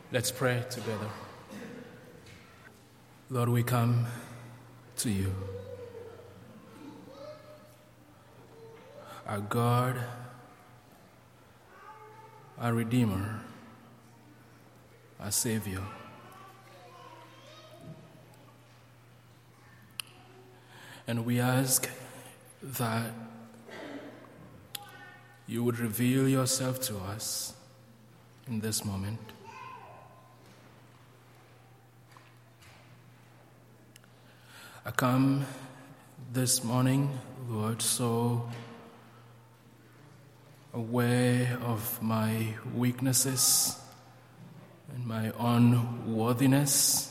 Let's pray together. Lord, we come to you, our God, our Redeemer, our Savior. And we ask that you would reveal yourself to us in this moment. I come this morning, Lord, so aware of my weaknesses and my unworthiness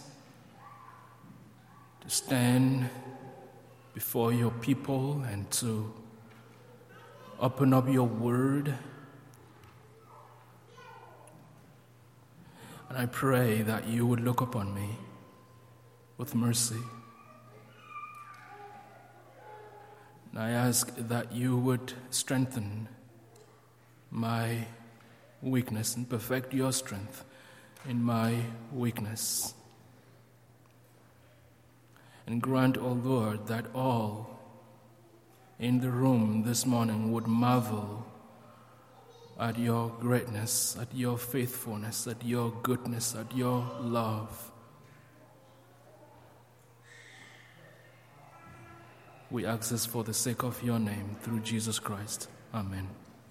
to stand before your people and to open up your word. And I pray that you would look upon me with mercy. And I ask that you would strengthen my weakness and perfect your strength in my weakness. And grant, O Lord, that all in the room this morning would marvel at your greatness, at your faithfulness, at your goodness, at your love. We ask this for the sake of your name, through Jesus Christ. Amen.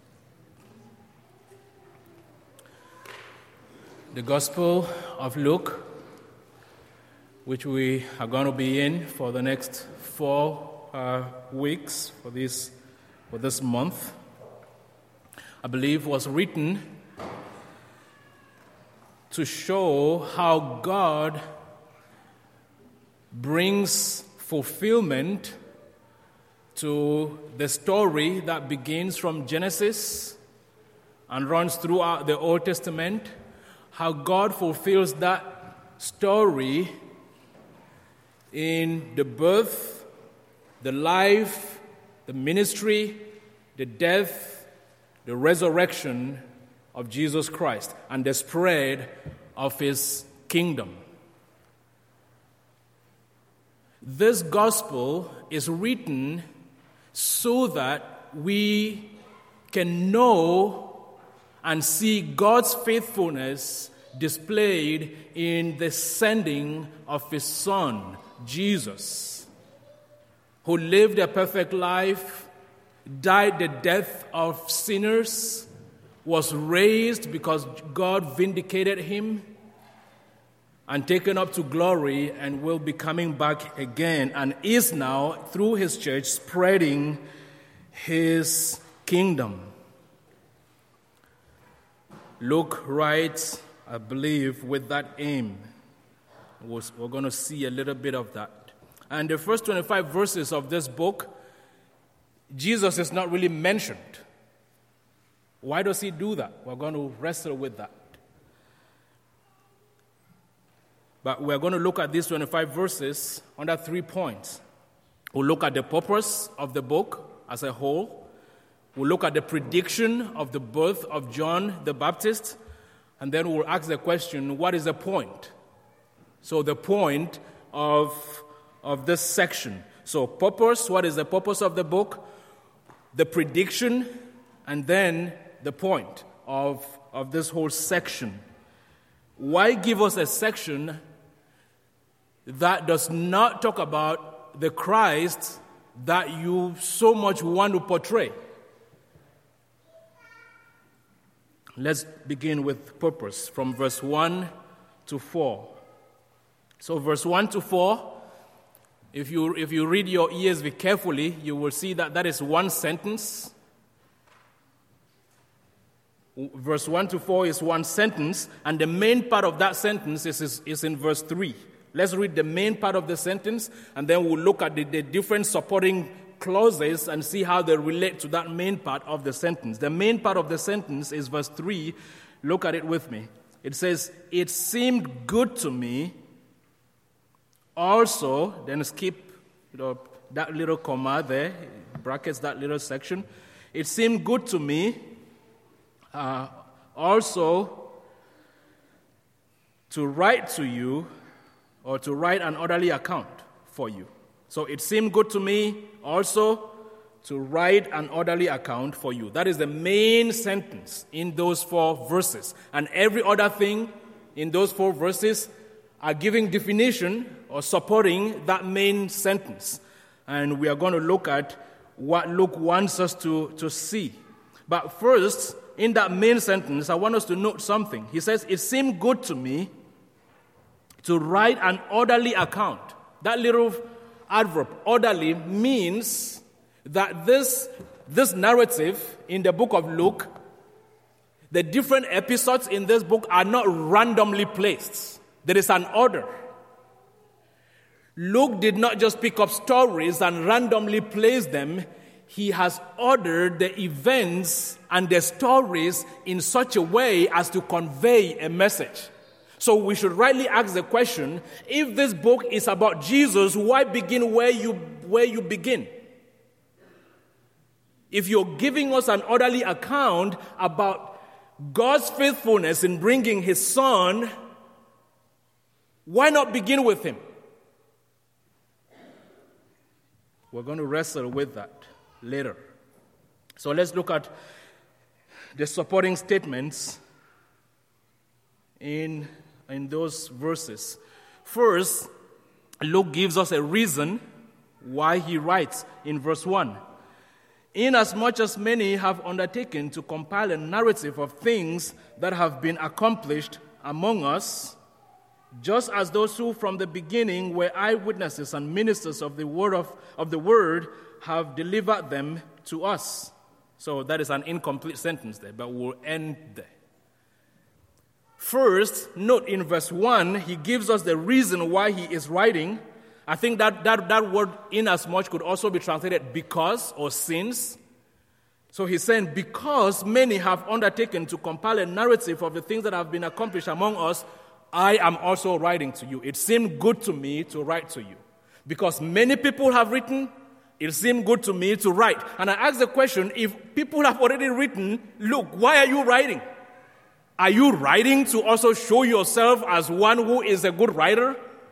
The Gospel of Luke, which we are going to be in for the next 4 weeks for this month, I believe was written to show how God brings fulfillment to the story that begins from Genesis and runs throughout the Old Testament, how God fulfills that story in the birth, the life, the ministry, the death, the resurrection of Jesus Christ, and the spread of his kingdom. This gospel is written so that we can know and see God's faithfulness displayed in the sending of his Son, Jesus, who lived a perfect life, died the death of sinners, was raised because God vindicated him, and taken up to glory, and will be coming back again, and is now, through his church, spreading his kingdom. Luke writes, I believe, with that aim. We're going to see a little bit of that. And the first 25 verses of this book, Jesus is not really mentioned. Why does he do that? We're going to wrestle with that. But we're going to look at these 25 verses under 3 points. We'll look at the purpose of the book as a whole. We'll look at the prediction of the birth of John the Baptist. And then we'll ask the question, what is the point? So the point of this section. So purpose, what is the purpose of the book? The prediction, and then the point of this whole section. Why give us a section that does not talk about the Christ that you so much want to portray? Let's begin with purpose from verse 1 to 4. So verse 1 to 4, if you read your ESV carefully, you will see that is one sentence. Verse 1 to 4 is one sentence, and the main part of that sentence is in verse 3. Let's read the main part of the sentence, and then we'll look at the different supporting clauses and see how they relate to that main part of the sentence. The main part of the sentence is verse 3. Look at it with me. It says, "It seemed good to me also," then skip that little comma there, brackets that little section. "It seemed good to me also to write to you or to write an orderly account for you. So it seemed good to me also to write an orderly account for you. That is the main sentence in those 4 verses. And every other thing in those 4 verses are giving definition or supporting that main sentence. And we are going to look at what Luke wants us to see. But first, in that main sentence, I want us to note something. He says, it seemed good to me to write an orderly account. That little adverb, orderly, means that this narrative in the book of Luke, the different episodes in this book are not randomly placed. There is an order. Luke did not just pick up stories and randomly place them. He has ordered the events and the stories in such a way as to convey a message. So we should rightly ask the question, if this book is about Jesus, why begin where you begin? If you're giving us an orderly account about God's faithfulness in bringing his Son, why not begin with him? We're going to wrestle with that later. So let's look at the supporting statements in those verses. First, Luke gives us a reason why he writes in verse 1. Inasmuch as many have undertaken to compile a narrative of things that have been accomplished among us, just as those who from the beginning were eyewitnesses and ministers of the word have delivered them to us. So that is an incomplete sentence there, but we'll end there. First, note in verse 1, he gives us the reason why he is writing. I think that word inasmuch could also be translated because or since. So he's saying, because many have undertaken to compile a narrative of the things that have been accomplished among us, I am also writing to you. It seemed good to me to write to you. Because many people have written, it seemed good to me to write. And I ask the question, if people have already written, look, why are you writing? Are you writing to also show yourself as one who is a good writer?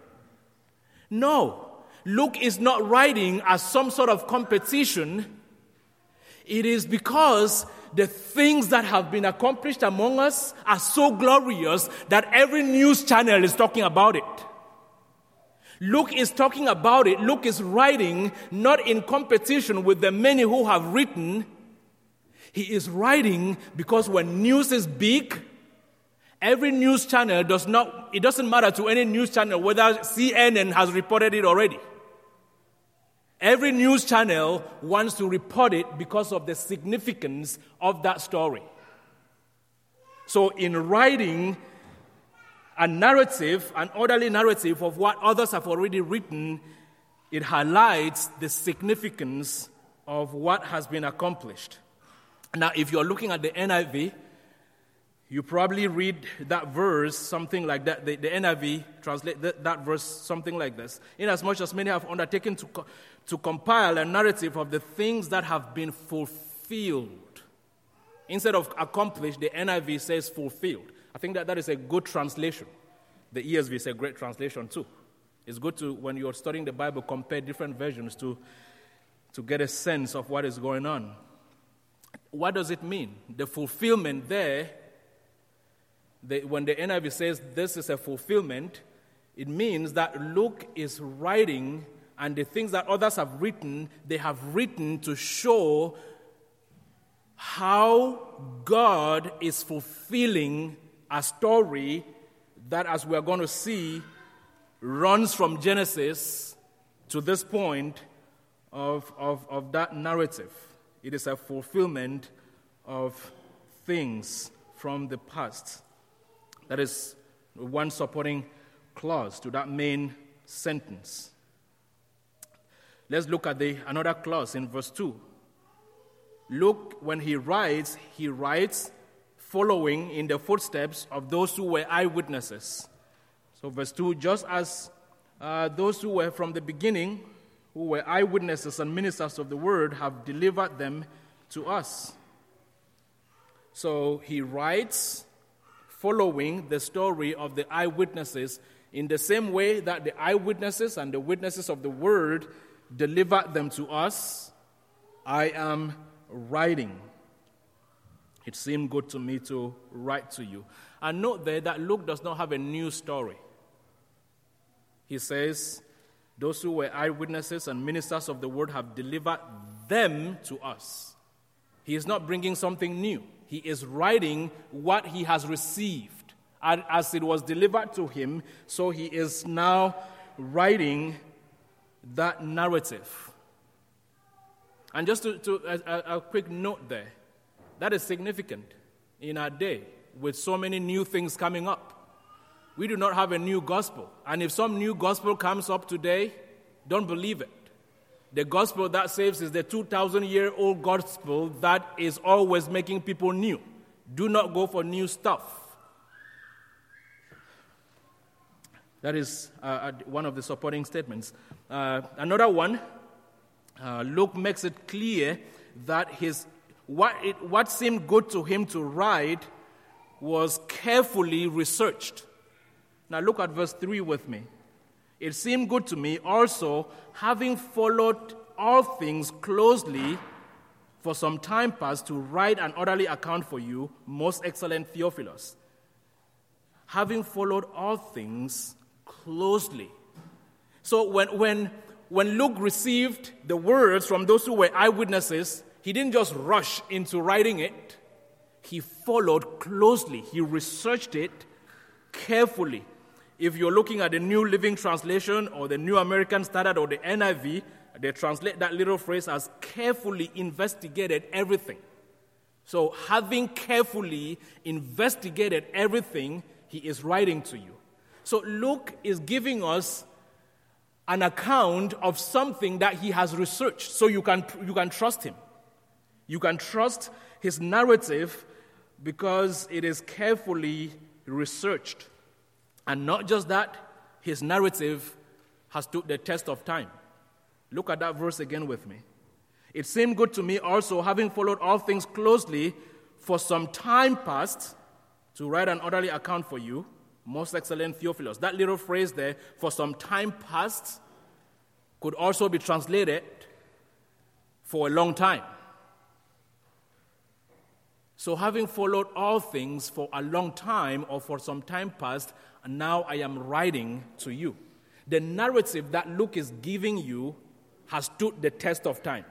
No, Luke is not writing as some sort of competition. It is because the things that have been accomplished among us are so glorious that every news channel is talking about it. Luke is talking about it. Luke is writing not in competition with the many who have written. He is writing because when news is big, every news channel it doesn't matter to any news channel whether CNN has reported it already. Every news channel wants to report it because of the significance of that story. So in writing a narrative, an orderly narrative of what others have already written, it highlights the significance of what has been accomplished. Now, if you're looking at the NIV, you probably read that verse something like that. The NIV translate that verse something like this. Inasmuch as many have undertaken to compile a narrative of the things that have been fulfilled. Instead of accomplished, the NIV says fulfilled. I think that is a good translation. The ESV is a great translation too. It's good to, when you're studying the Bible, compare different versions to get a sense of what is going on. What does it mean? The fulfillment there, when the NIV says this is a fulfillment, it means that Luke is writing, and the things that others have written, they have written to show how God is fulfilling a story that, as we are going to see, runs from Genesis to this point of that narrative. It is a fulfillment of things from the past. That is one supporting clause to that main sentence. Let's look at another clause in verse 2. Luke, when he writes following in the footsteps of those who were eyewitnesses. So verse 2, just as those who were from the beginning, who were eyewitnesses and ministers of the word, have delivered them to us. So he writes following the story of the eyewitnesses in the same way that the eyewitnesses and the witnesses of the word delivered them to us. I am writing. It seemed good to me to write to you. And note there that Luke does not have a new story. He says, those who were eyewitnesses and ministers of the word have delivered them to us. He is not bringing something new. He is writing what he has received. As it was delivered to him, so he is now writing that narrative. And just a quick note there, that is significant in our day with so many new things coming up. We do not have a new gospel. And if some new gospel comes up today, don't believe it. The gospel that saves is the 2,000-year-old gospel that is always making people new. Do not go for new stuff. That is one of the supporting statements. Another one, Luke makes it clear that what seemed good to him to write was carefully researched. Now look at verse 3 with me. It seemed good to me also, having followed all things closely for some time past, to write an orderly account for you, most excellent Theophilus. Having followed all things closely. So when Luke received the words from those who were eyewitnesses, he didn't just rush into writing it. He followed closely. He researched it carefully. If you're looking at the New Living Translation or the New American Standard or the NIV, they translate that little phrase as carefully investigated everything. So having carefully investigated everything, he is writing to you. So Luke is giving us an account of something that he has researched, so you can trust him. You can trust his narrative because it is carefully researched. And not just that, his narrative has stood the test of time. Look at that verse again with me. It seemed good to me also, having followed all things closely for some time past, to write an orderly account for you, most excellent Theophilus. That little phrase there, for some time past, could also be translated for a long time. So having followed all things for a long time or for some time past, and now I am writing to you. The narrative that Luke is giving you has stood the test of time.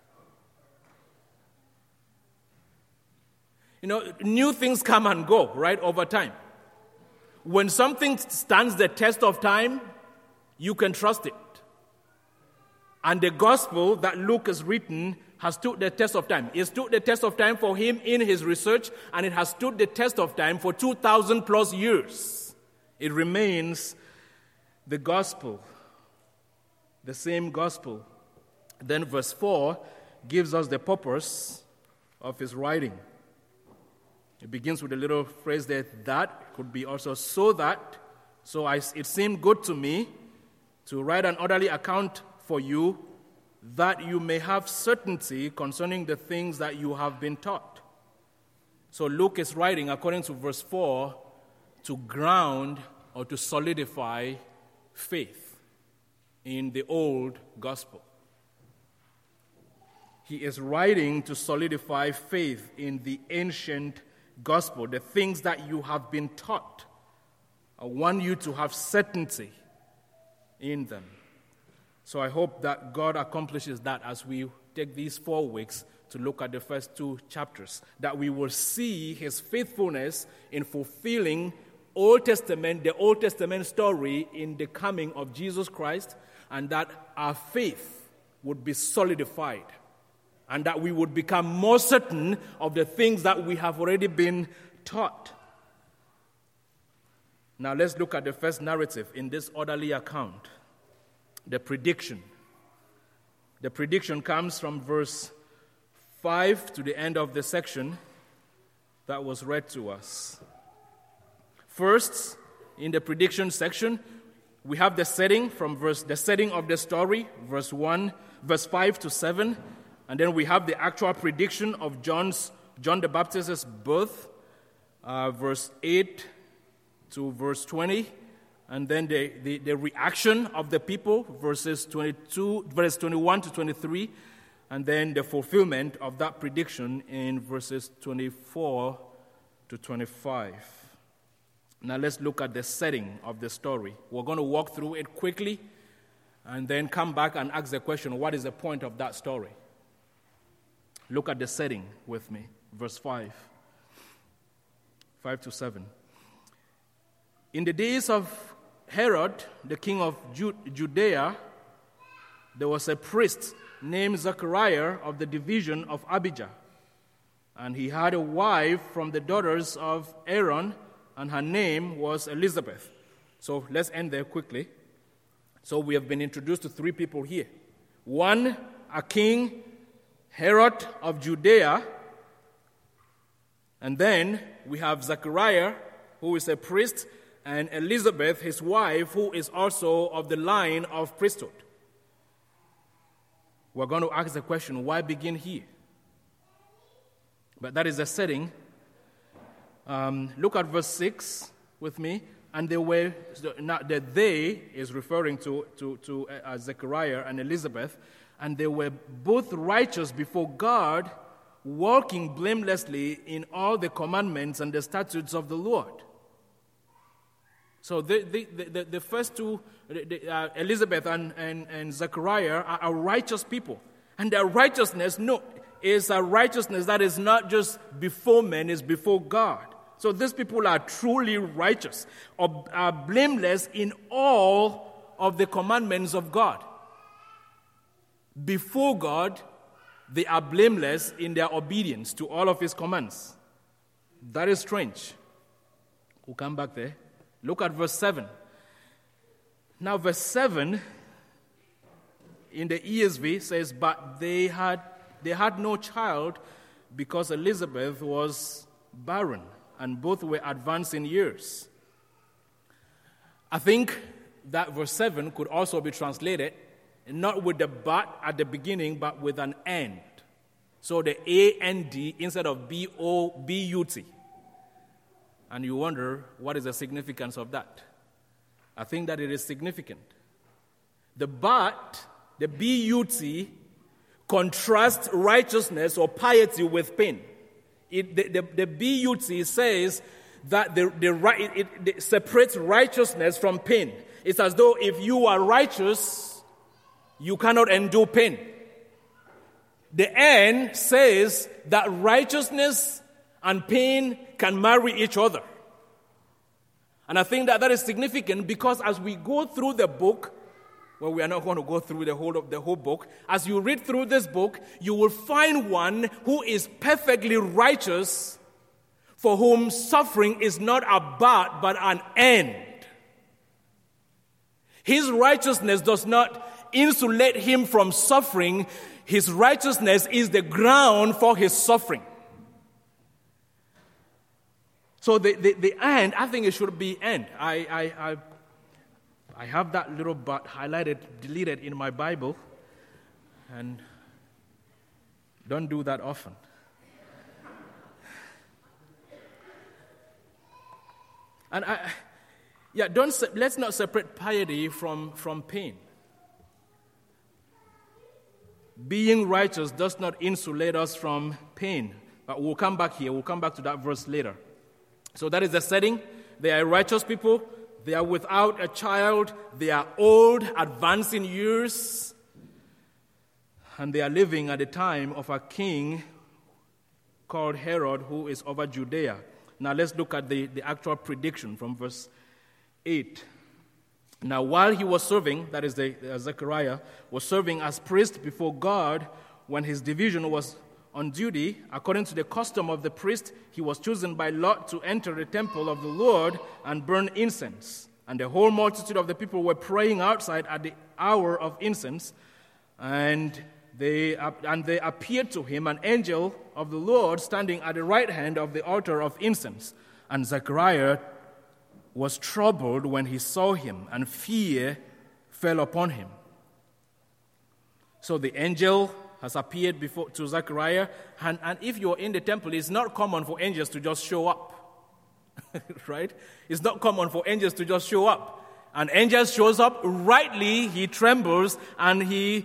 You know, new things come and go, right, over time. When something stands the test of time, you can trust it. And the gospel that Luke has written has stood the test of time. It stood the test of time for him in his research, and it has stood the test of time for 2,000 plus years. It remains the gospel, the same gospel. Then verse 4 gives us the purpose of his writing. It begins with a little phrase there, that could be also so that. So it seemed good to me to write an orderly account for you, that you may have certainty concerning the things that you have been taught. So Luke is writing, according to verse 4, to ground or to solidify faith in the old gospel. He is writing to solidify faith in the ancient gospel, the things that you have been taught. I want you to have certainty in them. So I hope that God accomplishes that as we take these 4 weeks to look at the first 2 chapters, that we will see his faithfulness in fulfilling the Old Testament story in the coming of Jesus Christ, and that our faith would be solidified, and that we would become more certain of the things that we have already been taught. Now let's look at the first narrative in this orderly account, the prediction. The prediction comes from verse 5 to the end of the section that was read to us. First, in the prediction section, we have the setting the setting of the story, verse 5 to 7, and then we have the actual prediction of John the Baptist's birth, verse 8 to verse 20, and then the reaction of the people, verse 21 to 23, and then the fulfillment of that prediction in verses 24 to 25. Now let's look at the setting of the story. We're going to walk through it quickly and then come back and ask the question, what is the point of that story? Look at the setting with me, verse 5 to 7. In the days of Herod, the king of Judea, there was a priest named Zechariah of the division of Abijah. And he had a wife from the daughters of Aaron, and her name was Elizabeth. So let's end there quickly. So we have been introduced to three people here. One, a king, Herod of Judea. And then we have Zechariah, who is a priest, and Elizabeth, his wife, who is also of the line of priesthood. We're going to ask the question, why begin here? But that is the setting. Look at verse 6 with me. And they were, now the they is referring to Zechariah and Elizabeth, and they were both righteous before God, walking blamelessly in all the commandments and the statutes of the Lord. So the first two, Elizabeth and Zechariah, are righteous people. And their righteousness is a righteousness that is not just before men, it's before God. So these people are truly righteous, are blameless in all of the commandments of God. Before God, they are blameless in their obedience to all of his commands. That is strange. We'll come back there. Look at verse 7. Now, verse 7 in the ESV says, but they had no child because Elizabeth was barren, and both were advanced in years. I think that verse 7 could also be translated not with the but at the beginning, but with an and. So the A-N-D instead of B-O-B-U-T. And you wonder, what is the significance of that? I think that it is significant. The but, the B-U-T, contrasts righteousness or piety with pain. The B-U-T says that it separates righteousness from pain. It's as though if you are righteous, you cannot endure pain. The N says that righteousness and pain can marry each other. And I think that is significant because as we go through the book, well, we are not going to go through the whole book. As you read through this book, you will find one who is perfectly righteous, for whom suffering is not a but an end. His righteousness does not insulate him from suffering. His righteousness is the ground for his suffering. So the end, I think it should be end. I have that little but highlighted, deleted in my Bible, and don't do that often. And let's not separate piety from pain. Being righteous does not insulate us from pain. But we'll come back here. We'll come back to that verse later. So that is the setting. They are righteous people. They are without a child. They are old, advanced in years. And they are living at the time of a king called Herod, who is over Judea. Now let's look at the actual prediction from verse 8. Now while he was serving, that is Zechariah, was serving as priest before God, when his division was on duty, according to the custom of the priest, he was chosen by lot to enter the temple of the Lord and burn incense. And the whole multitude of the people were praying outside at the hour of incense, and they appeared to him an angel of the Lord standing at the right hand of the altar of incense. And Zechariah was troubled when he saw him, and fear fell upon him. So the angel has appeared to Zechariah, and if you're in the temple, it's not common for angels to just show up. right? It's not common for angels to just show up. An angel shows up, rightly he trembles, and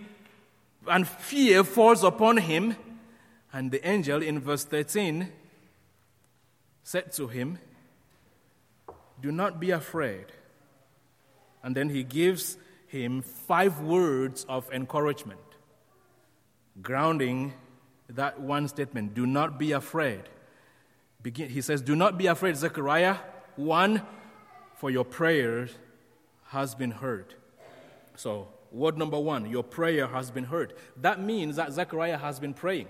fear falls upon him. And the angel in verse 13 said to him, "Do not be afraid." And then he gives him 5 words of encouragement, grounding that one statement, "Do not be afraid." He says, "Do not be afraid, Zechariah. 1, for your prayer has been heard." So, word number 1, your prayer has been heard. That means that Zechariah has been praying.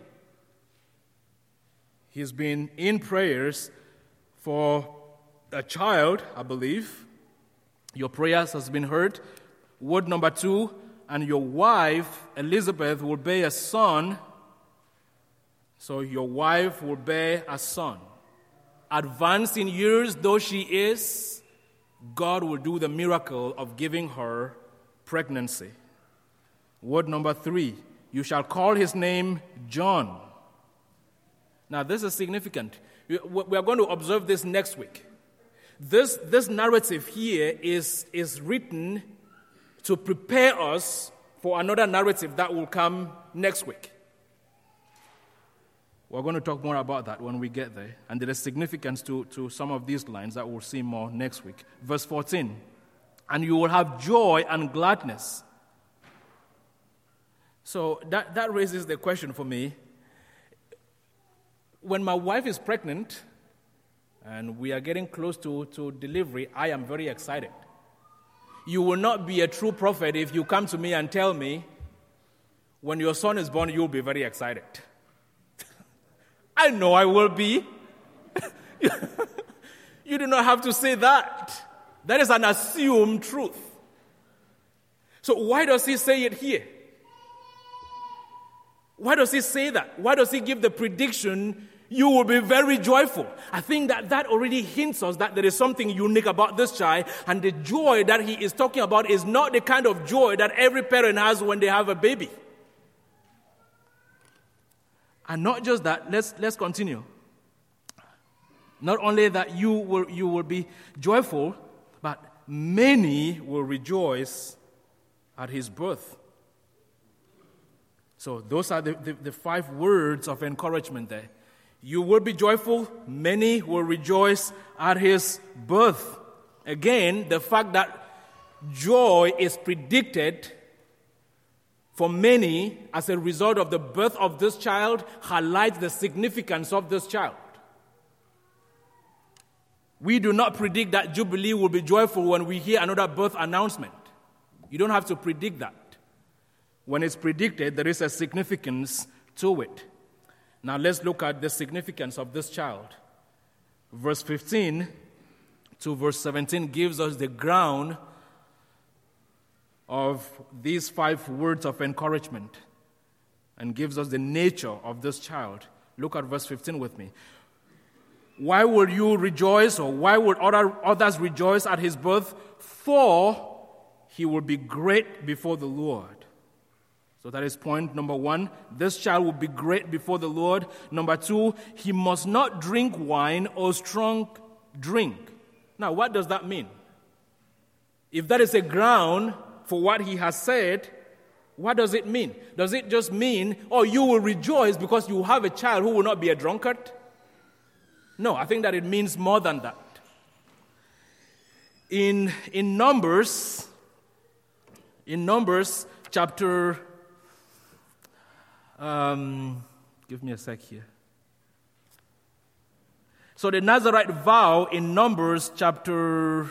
He's been in prayers for a child, I believe. Your prayers has been heard. Word number 2, and your wife, Elizabeth, will bear a son. So your wife will bear a son. Advanced in years though she is, God will do the miracle of giving her pregnancy. Word number 3, you shall call his name John. Now this is significant. We are going to observe this next week. This narrative here is written to prepare us for another narrative that will come next week. We're going to talk more about that when we get there. And there is significance to some of these lines that we'll see more next week. Verse 14, and you will have joy and gladness. So that raises the question for me. When my wife is pregnant and we are getting close to delivery, I am very excited. You will not be a true prophet if you come to me and tell me, when your son is born, you'll be very excited. I know I will be. You do not have to say that. That is an assumed truth. So why does he say it here? Why does he say that? Why does he give the prediction, you will be very joyful? I think that already hints us that there is something unique about this child, and the joy that he is talking about is not the kind of joy that every parent has when they have a baby. And not just that, let's continue. Not only that you will be joyful, but many will rejoice at his birth. So those are the 5 words of encouragement there. You will be joyful, many will rejoice at his birth. Again, the fact that joy is predicted for many as a result of the birth of this child highlights the significance of this child. We do not predict that Jubilee will be joyful when we hear another birth announcement. You don't have to predict that. When it's predicted, there is a significance to it. Now let's look at the significance of this child. Verse 15 to verse 17 gives us the ground of these 5 words of encouragement and gives us the nature of this child. Look at verse 15 with me. Why will you rejoice, or why will others rejoice at his birth? For he will be great before the Lord. So that is point number 1. This child will be great before the Lord. Number 2, he must not drink wine or strong drink. Now, what does that mean? If that is a ground for what he has said, what does it mean? Does it just mean, you will rejoice because you have a child who will not be a drunkard? No, I think that it means more than that. In Numbers chapter... give me a sec here. So the Nazirite vow in Numbers chapter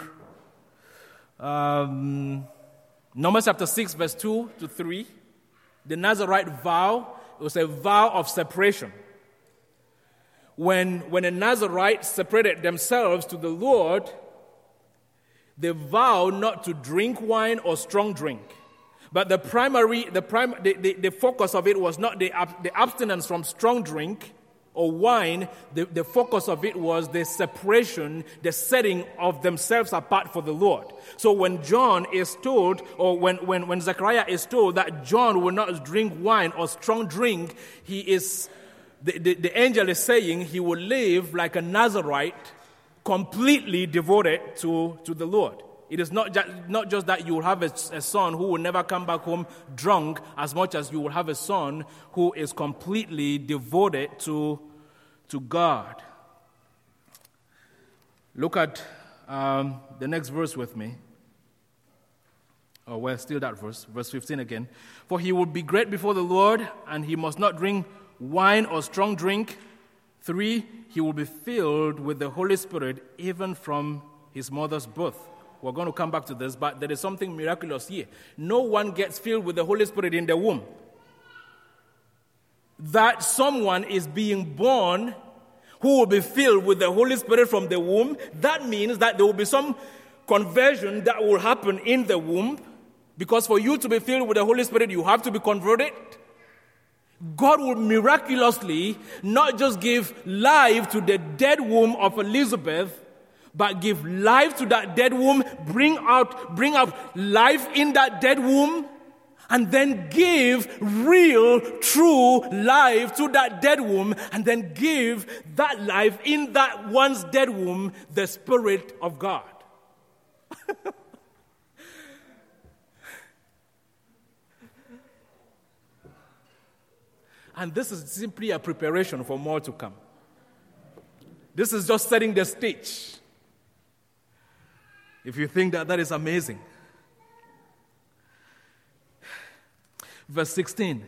6, verse 2 to 3, the Nazirite vow, it was a vow of separation. When a Nazirite separated themselves to the Lord, they vowed not to drink wine or strong drink. But the focus of it was not the abstinence from strong drink or wine. The focus of it was the separation, the setting of themselves apart for the Lord. So when John is told, or when Zechariah is told that John will not drink wine or strong drink, the angel is saying he will live like a Nazirite completely devoted to the Lord. It is not just that you will have a son who will never come back home drunk, as much as you will have a son who is completely devoted to God. Look at the next verse with me. Oh, well, still that verse 15 again. For he will be great before the Lord, and he must not drink wine or strong drink. 3, he will be filled with the Holy Spirit even from his mother's birth. We're going to come back to this, but there is something miraculous here. No one gets filled with the Holy Spirit in the womb. That someone is being born who will be filled with the Holy Spirit from the womb, that means that there will be some conversion that will happen in the womb, because for you to be filled with the Holy Spirit, you have to be converted. God will miraculously not just give life to the dead womb of Elizabeth, but give life to that dead womb, bring out life in that dead womb, and then give real, true life to that dead womb, and then give that life in that one's dead womb, the Spirit of God. And this is simply a preparation for more to come. This is just setting the stage. If you think that is amazing. Verse 16.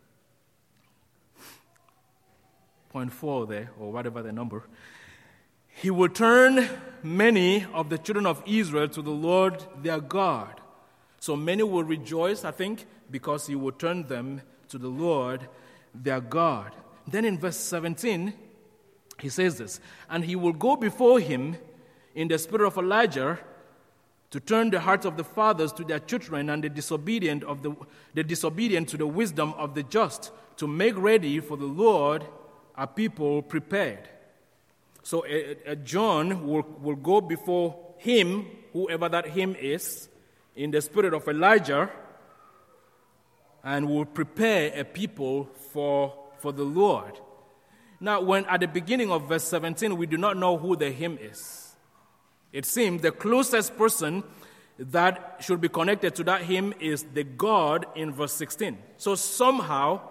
0.4 there, or whatever the number. He will turn many of the children of Israel to the Lord their God. So many will rejoice, I think, because he will turn them to the Lord their God. Then in verse 17, he says this, and he will go before him in the spirit of Elijah to turn the hearts of the fathers to their children and the disobedient to the wisdom of the just, to make ready for the Lord a people prepared. So John will go before him, whoever that him is, in the spirit of Elijah, and will prepare a people for the Lord. Now, when at the beginning of verse 17, we do not know who the him is. It seems the closest person that should be connected to that him is the God in verse 16. So somehow,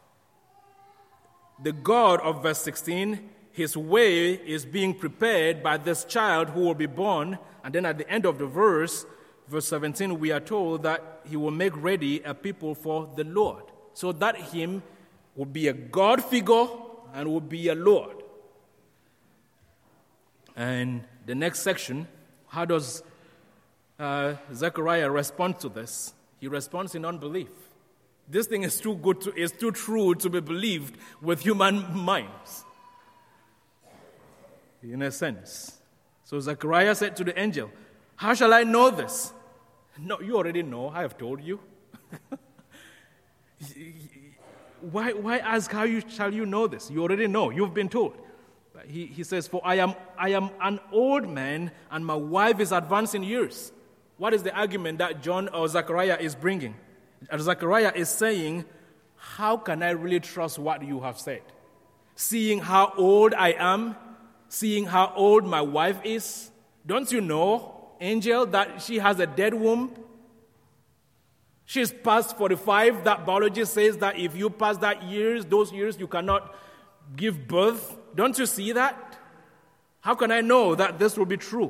the God of verse 16, his way is being prepared by this child who will be born. And then at the end of the verse 17, we are told that he will make ready a people for the Lord. So that him will be a God figure and will be a Lord. And the next section, how does Zechariah respond to this? He responds in unbelief. This thing is too true to be believed with human minds, in a sense. So Zechariah said to the angel, how shall I know this? No, you already know. I have told you. Why ask how shall you know this? You already know. You've been told. He says, for I am an old man and my wife is advanced in years. What is the argument that John or Zechariah is bringing? Zechariah is saying, how can I really trust what you have said? Seeing how old I am, seeing how old my wife is, don't you know, angel, that she has a dead womb? She's past 45. That biology says that if you pass those years, you cannot give birth. Don't you see that? How can I know that this will be true?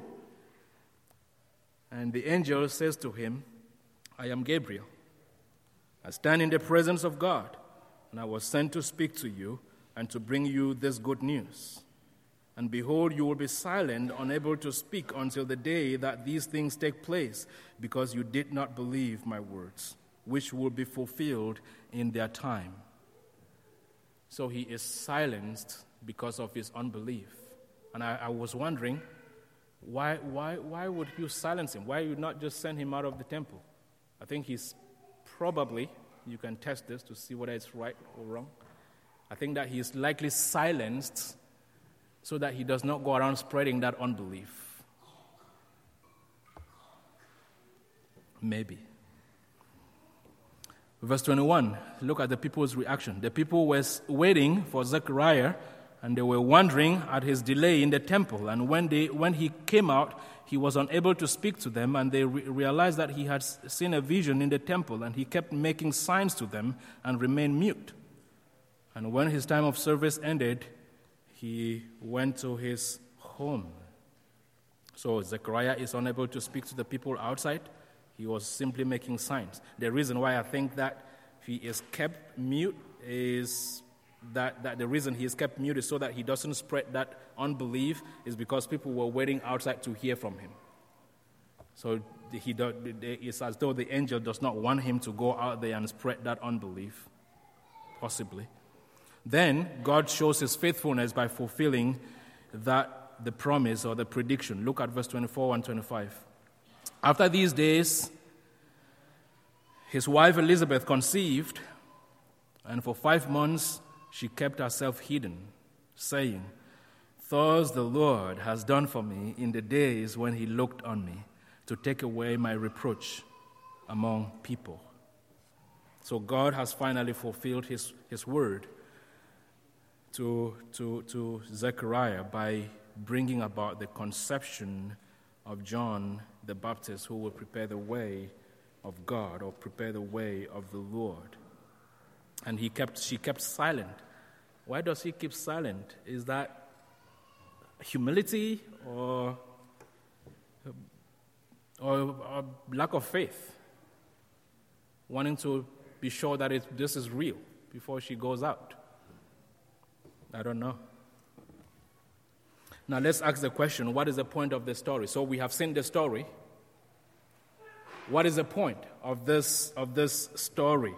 And the angel says to him, I am Gabriel. I stand in the presence of God, and I was sent to speak to you and to bring you this good news. And behold, you will be silent, unable to speak until the day that these things take place, because you did not believe my words, which will be fulfilled in their time. So he is silenced because of his unbelief. And I was wondering, why would you silence him? Why would you not just send him out of the temple? I think he's probably, you can test this to see whether it's right or wrong. I think that he's likely silenced so that he does not go around spreading that unbelief. Maybe. Verse 21, look at the people's reaction. The people were waiting for Zechariah and they were wondering at his delay in the temple. And when he came out, he was unable to speak to them, and they realized that he had seen a vision in the temple, and he kept making signs to them and remained mute. And when his time of service ended, he went to his home. So Zechariah is unable to speak to the people outside. He was simply making signs. The reason why I think that he is kept mute is that the reason he is kept mute is so that he doesn't spread that unbelief, is because people were waiting outside to hear from him. So it's as though the angel does not want him to go out there and spread that unbelief, possibly. Then God shows his faithfulness by fulfilling the promise or the prediction. Look at verse 24 and 25. After these days, his wife Elizabeth conceived, and for 5 months she kept herself hidden, saying, "Thus the Lord has done for me in the days when he looked on me, to take away my reproach among people." So God has finally fulfilled his word to Zechariah by bringing about the conception of John the Baptist, who will prepare the way of God, or prepare the way of the Lord. And she kept silent. Why does he keep silent? Is that humility or lack of faith? Wanting to be sure that this is real before she goes out? I don't know. Now let's ask the question, what is the point of the story? So we have seen the story. What is the point of this story?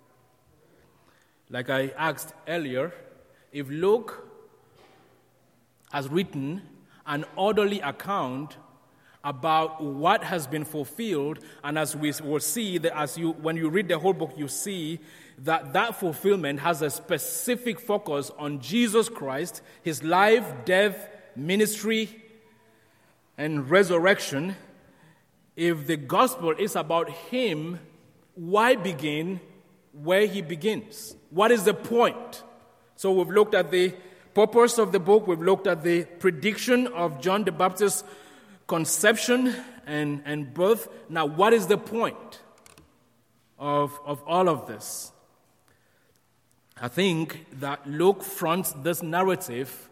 Like I asked earlier, if Luke has written an orderly account about what has been fulfilled, and as we will see, when you read the whole book, you see that fulfillment has a specific focus on Jesus Christ, his life, death, ministry, and resurrection. If the gospel is about him, why begin where he begins? What is the point? So we've looked at the purpose of the book, we've looked at the prediction of John the Baptist's conception and birth. Now, what is the point of all of this? I think that Luke fronts this narrative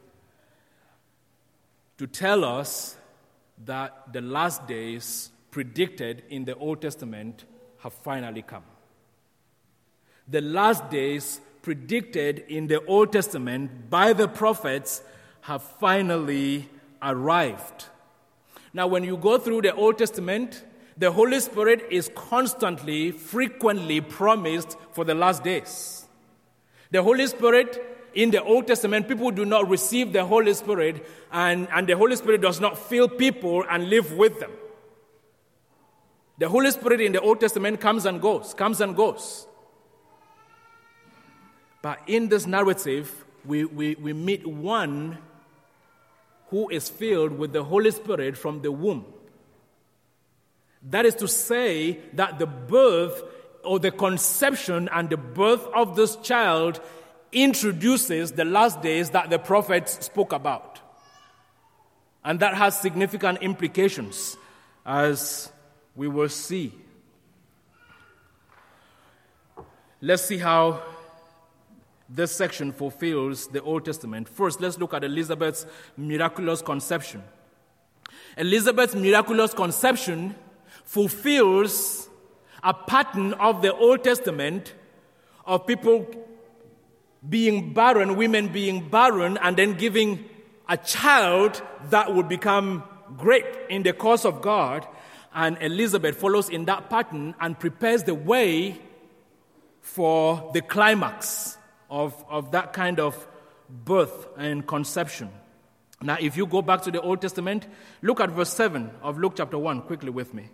to tell us that the last days predicted in the Old Testament have finally come. The last days predicted in the Old Testament by the prophets have finally arrived. Now, when you go through the Old Testament, the Holy Spirit is constantly, frequently promised for the last days. The Holy Spirit in the Old Testament, people do not receive the Holy Spirit, and the Holy Spirit does not fill people and live with them. The Holy Spirit in the Old Testament comes and goes. But in this narrative, we meet one who is filled with the Holy Spirit from the womb. That is to say that the birth or the conception and the birth of this child introduces the last days that the prophets spoke about. And that has significant implications, as we will see. Let's see how this section fulfills the Old Testament. First, let's look at Elizabeth's miraculous conception. Elizabeth's miraculous conception fulfills a pattern of the Old Testament of people being barren, women being barren, and then giving a child that would become great in the cause of God. And Elizabeth follows in that pattern and prepares the way for the climax of that kind of birth and conception. Now, if you go back to the Old Testament, look at verse 7 of Luke chapter 1 quickly with me.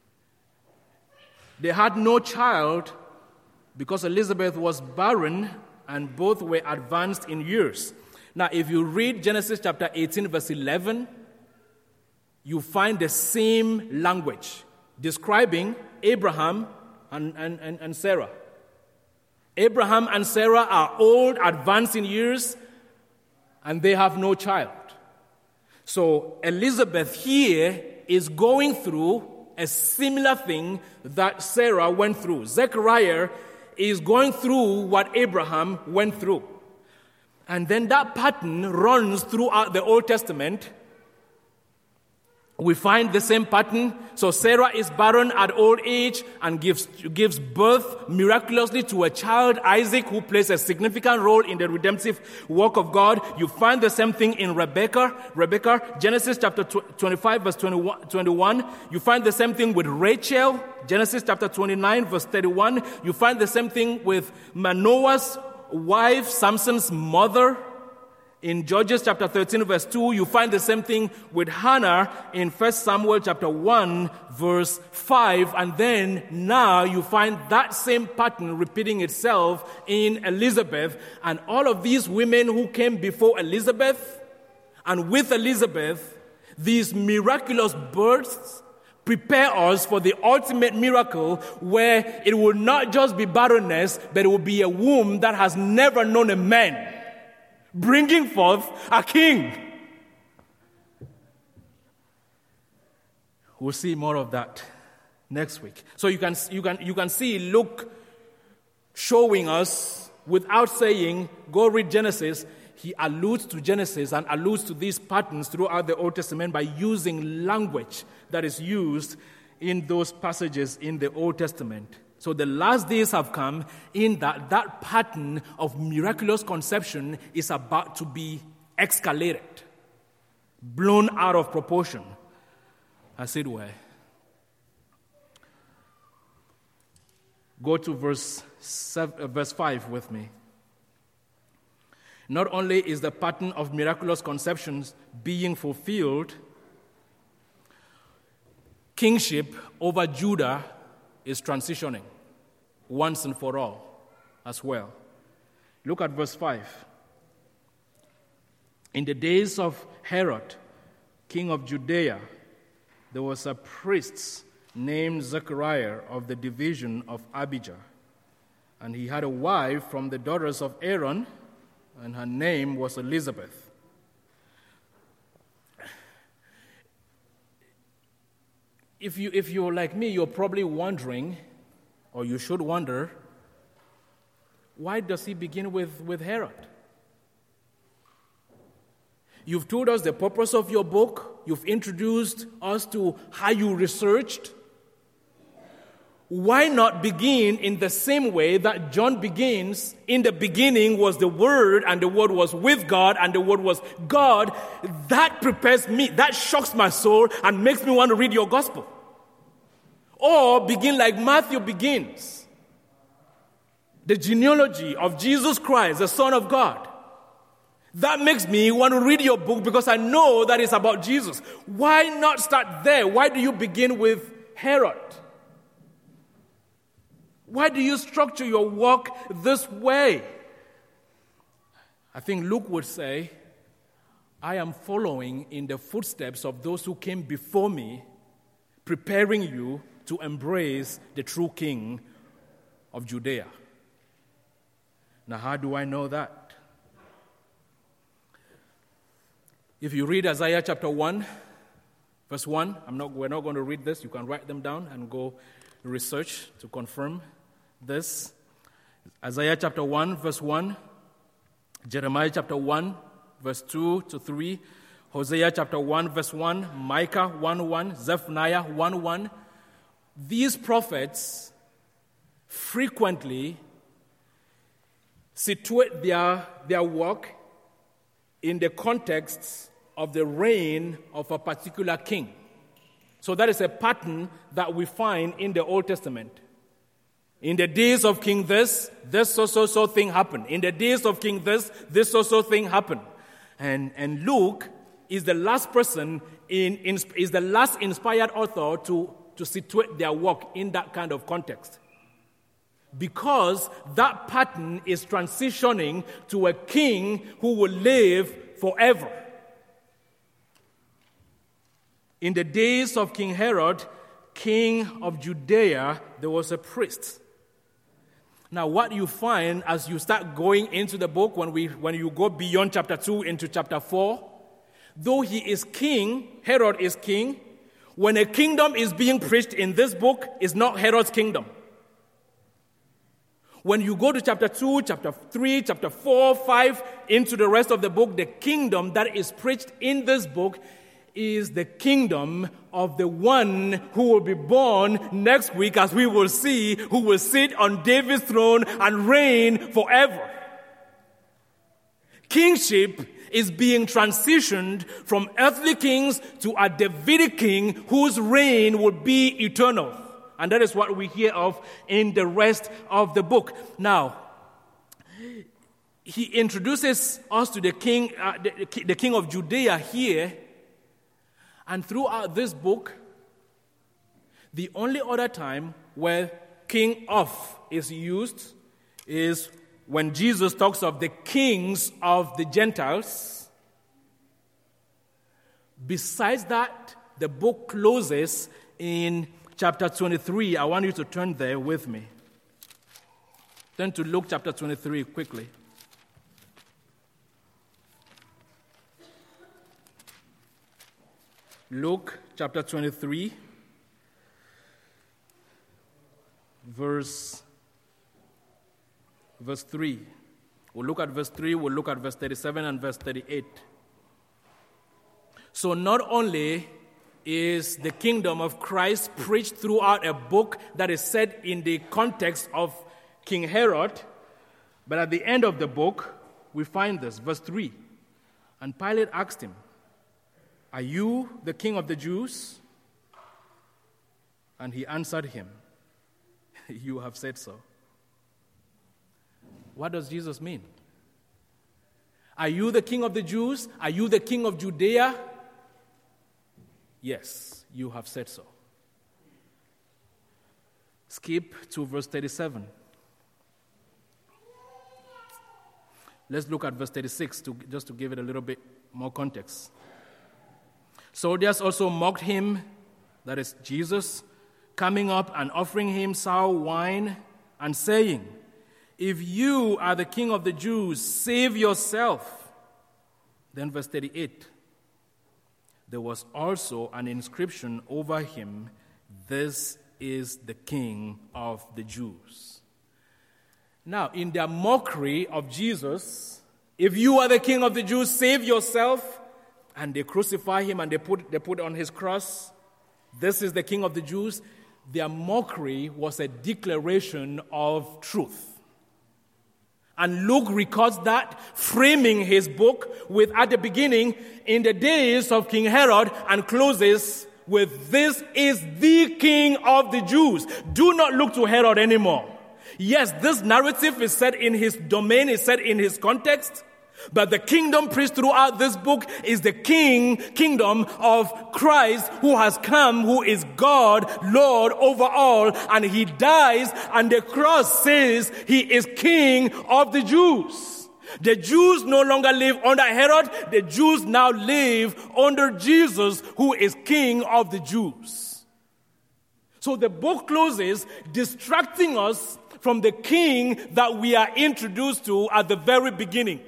They had no child because Elizabeth was barren and both were advanced in years. Now, if you read Genesis chapter 18, verse 11, you find the same language describing Abraham and Sarah. Abraham and Sarah are old, advanced in years, and they have no child. So Elizabeth here is going through a similar thing that Sarah went through. Zechariah is going through what Abraham went through. And then that pattern runs throughout the Old Testament. We find the same pattern. So Sarah is barren at old age and gives birth miraculously to a child, Isaac, who plays a significant role in the redemptive work of God. You find the same thing in Rebecca, Genesis chapter 25, verse 21. You find the same thing with Rachel, Genesis chapter 29, verse 31. You find the same thing with Manoah's wife, Samson's mother. In Judges chapter 13, verse 2, you find the same thing with Hannah in 1 Samuel chapter 1, verse 5. And then now you find that same pattern repeating itself in Elizabeth. And all of these women who came before Elizabeth and with Elizabeth, these miraculous births prepare us for the ultimate miracle where it will not just be barrenness, but it will be a womb that has never known a man, bringing forth a king. We'll see more of that next week. So you can see Luke showing us, without saying, go read Genesis, he alludes to Genesis and alludes to these patterns throughout the Old Testament by using language that is used in those passages in the Old Testament. So the last days have come in that pattern of miraculous conception is about to be escalated, blown out of proportion, as it were. Go to verse 5 with me. Not only is the pattern of miraculous conceptions being fulfilled, kingship over Judah is transitioning once and for all as well. Look at verse 5. In the days of Herod, king of Judea, there was a priest named Zechariah of the division of Abijah. And he had a wife from the daughters of Aaron, and her name was Elizabeth. If you're like me, you're probably wondering, or you should wonder, why does he begin with Herod? You've told us the purpose of your book. You've introduced us to how you researched. Why not begin in the same way that John begins? In the beginning was the Word, and the Word was with God, and the Word was God. That prepares me, that shocks my soul and makes me want to read your gospel. Or begin like Matthew begins. The genealogy of Jesus Christ, the Son of God. That makes me want to read your book because I know that it's about Jesus. Why not start there? Why do you begin with Herod? Why do you structure your work this way? I think Luke would say, I am following in the footsteps of those who came before me, preparing you to embrace the true king of Judea. Now, how do I know that? If you read Isaiah chapter 1, verse 1, we're not going to read this. You can write them down and go research to confirm this. Isaiah chapter 1, verse 1, Jeremiah chapter 1, verse 2 to 3, Hosea chapter 1, verse 1, Micah 1:1, Zephaniah 1:1. These prophets frequently situate their work in the context of the reign of a particular king. So that is a pattern that we find in the Old Testament. In the days of King this so thing happened. In the days of King this so thing happened. And Luke is the last person is the last inspired author to situate their work in that kind of context. Because that pattern is transitioning to a king who will live forever. In the days of King Herod, king of Judea, there was a priest. Now, what you find as you start going into the book, when you go beyond chapter 2 into chapter 4, though he is king, Herod is king, when a kingdom is being preached in this book, it's not Herod's kingdom. When you go to chapter 2, chapter 3, chapter 4, 5, into the rest of the book, the kingdom that is preached in this book is the kingdom of the one who will be born next week, as we will see, who will sit on David's throne and reign forever. Kingship is being transitioned from earthly kings to a Davidic king whose reign will be eternal. And that is what we hear of in the rest of the book. Now, he introduces us to the king of Judea here. And throughout this book, the only other time where king of is used is when Jesus talks of the kings of the Gentiles. Besides that, the book closes in chapter 23. I want you to turn there with me. Turn to Luke chapter 23 quickly. Luke chapter 23, verse 3. We'll look at verse 3, we'll look at verse 37 and verse 38. So not only is the kingdom of Christ preached throughout a book that is set in the context of King Herod, but at the end of the book, we find this, verse 3. And Pilate asked him, "Are you the king of the Jews?" And he answered him, "You have said so." What does Jesus mean? Are you the king of the Jews? Are you the king of Judea? Yes, you have said so. Skip to verse 37. Let's look at verse 36 just to give it a little bit more context. Soldiers also mocked him, that is Jesus, coming up and offering him sour wine and saying, "If you are the king of the Jews, save yourself." Then verse 38. There was also an inscription over him, "This is the King of the Jews." Now, in their mockery of Jesus, "If you are the King of the Jews, save yourself," and they crucify him and they put on his cross, "This is the King of the Jews," their mockery was a declaration of truth. And Luke records that, framing his book with, at the beginning, "In the days of King Herod," and closes with, "This is the King of the Jews." Do not look to Herod anymore. Yes, this narrative is set in his domain, is set in his context, but the kingdom preached throughout this book is the kingdom of Christ, who has come, who is God, Lord over all, and he dies, and the cross says he is King of the Jews. The Jews no longer live under Herod, the Jews now live under Jesus, who is King of the Jews. So the book closes distracting us from the king that we are introduced to at the very beginning,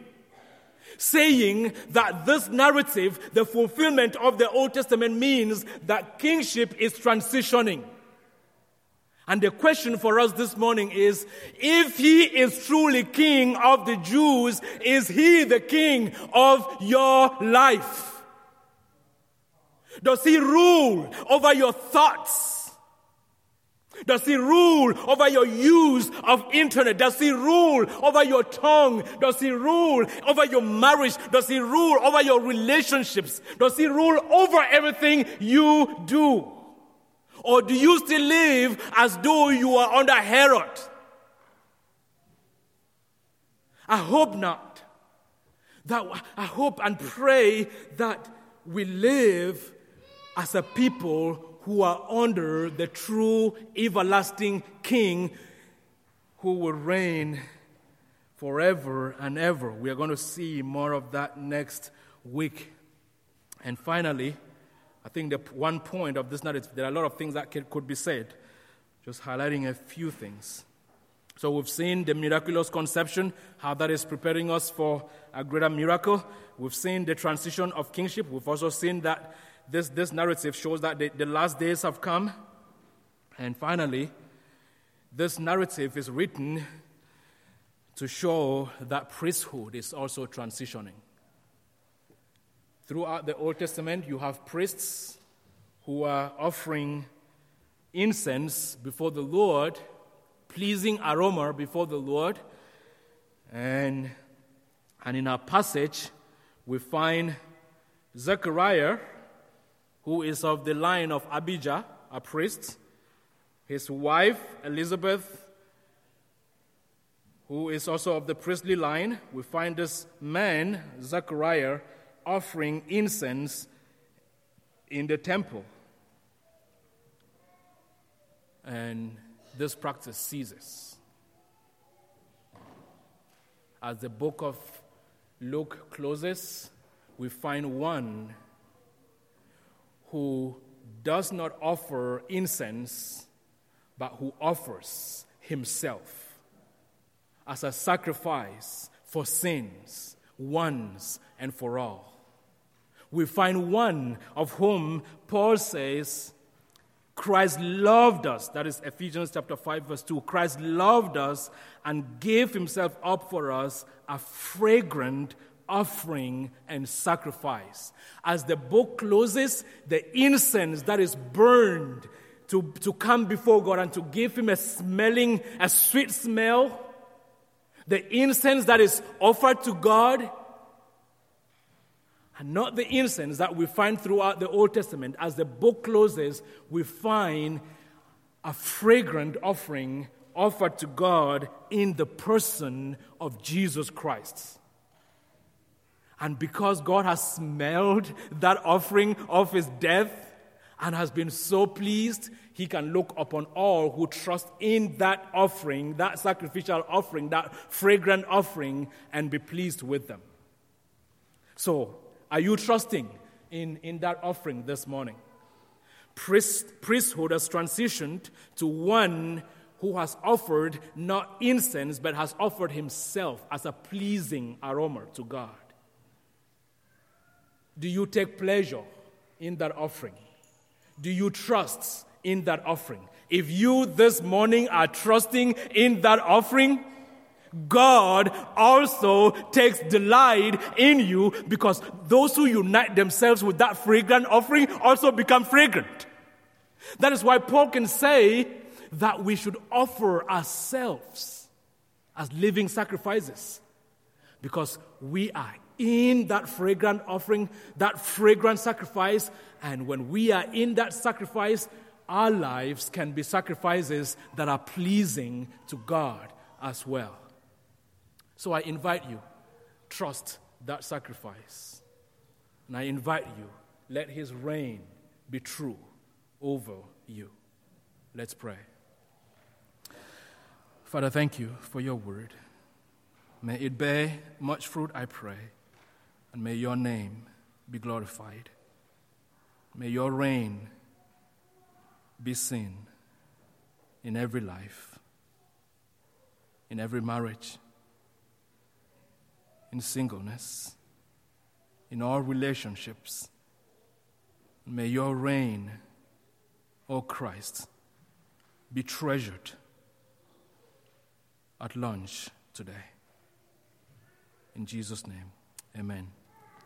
saying that this narrative, the fulfillment of the Old Testament, means that kingship is transitioning. And the question for us this morning is, if he is truly King of the Jews, is he the king of your life? Does he rule over your thoughts? Does he rule over your use of internet? Does he rule over your tongue? Does he rule over your marriage? Does he rule over your relationships? Does he rule over everything you do? Or do you still live as though you are under Herod? I hope not. I hope and pray that we live as a people who are under the true everlasting King who will reign forever and ever. We are going to see more of that next week. And finally, I think the one point of this narrative, there are a lot of things that could be said, just highlighting a few things. So we've seen the miraculous conception, how that is preparing us for a greater miracle. We've seen the transition of kingship. We've also seen that this narrative shows that the last days have come. And finally, this narrative is written to show that priesthood is also transitioning. Throughout the Old Testament, you have priests who are offering incense before the Lord, pleasing aroma before the Lord. And in our passage, we find Zechariah, who is of the line of Abijah, a priest, his wife, Elizabeth, who is also of the priestly line. We find this man, Zechariah, offering incense in the temple. And this practice ceases. As the book of Luke closes, we find one who does not offer incense, but who offers himself as a sacrifice for sins, once and for all. We find one of whom Paul says, Christ loved us. That is Ephesians chapter 5, verse 2. Christ loved us and gave himself up for us, a fragrant offering and sacrifice. As the book closes, the incense that is burned to come before God and to give him a sweet smell, the incense that is offered to God, and not the incense that we find throughout the Old Testament. As the book closes, we find a fragrant offering offered to God in the person of Jesus Christ. And because God has smelled that offering of his death and has been so pleased, he can look upon all who trust in that offering, that sacrificial offering, that fragrant offering, and be pleased with them. So, are you trusting in that offering this morning? Priesthood has transitioned to one who has offered not incense, but has offered himself as a pleasing aroma to God. Do you take pleasure in that offering? Do you trust in that offering? If you this morning are trusting in that offering, God also takes delight in you, because those who unite themselves with that fragrant offering also become fragrant. That is why Paul can say that we should offer ourselves as living sacrifices, because we are in that fragrant offering, that fragrant sacrifice, and when we are in that sacrifice, our lives can be sacrifices that are pleasing to God as well. So I invite you, trust that sacrifice. And I invite you, let his reign be true over you. Let's pray. Father, thank you for your word. May it bear much fruit, I pray, and may your name be glorified. May your reign be seen in every life, in every marriage, in singleness, in all relationships. May your reign, O Christ, be treasured at lunch today. In Jesus' name, amen.